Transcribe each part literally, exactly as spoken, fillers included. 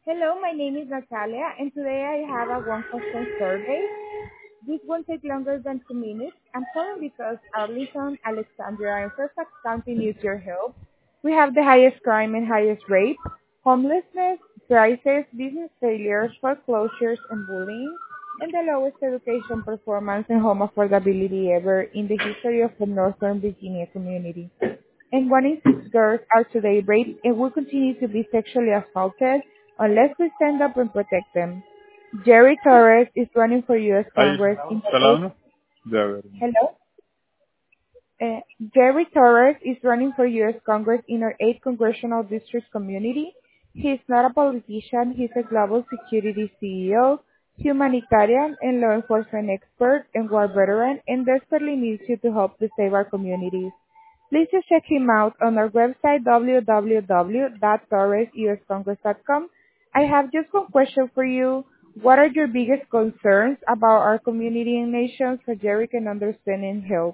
Hello, my name is Natalia, and today I have a one question survey. This won't take longer than two minutes. I'm calling because Arlington, Alexandria, and Fairfax County needs your help. We have the highest crime and highest rate, homelessness, crisis, business failures, foreclosures, and bullying, and the lowest education performance and home affordability ever in the history of the Northern Virginia community. And one in six girls are today raped and will continue to be sexually assaulted unless we stand up and protect them. Jerry Torres is running for U S. Ahí, Congress in the eighth. Salano, de ver. Hello? Uh, Jerry Torres is running for U S. Congress in our eighth congressional district community. He is not a politician. He's a global security C E O, humanitarian and law enforcement expert, and war veteran, and desperately needs you to help to save our communities. Please just check him out on our website w w w dot torres u s congress dot com. I have just one question for you. What are your biggest concerns about our community and nation so Jerry can understand and help?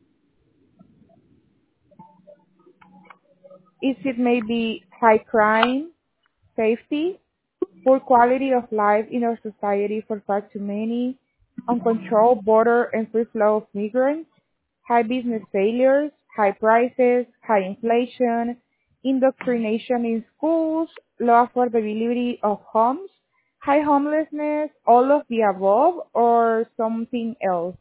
Is it maybe high crime, safety, poor quality of life in our society for far too many, uncontrolled border and free flow of migrants, high business failures, high prices, high inflation, indoctrination in schools, low affordability of homes, high homelessness, all of the above, or something else?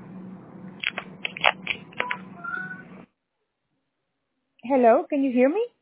Hello, can you hear me?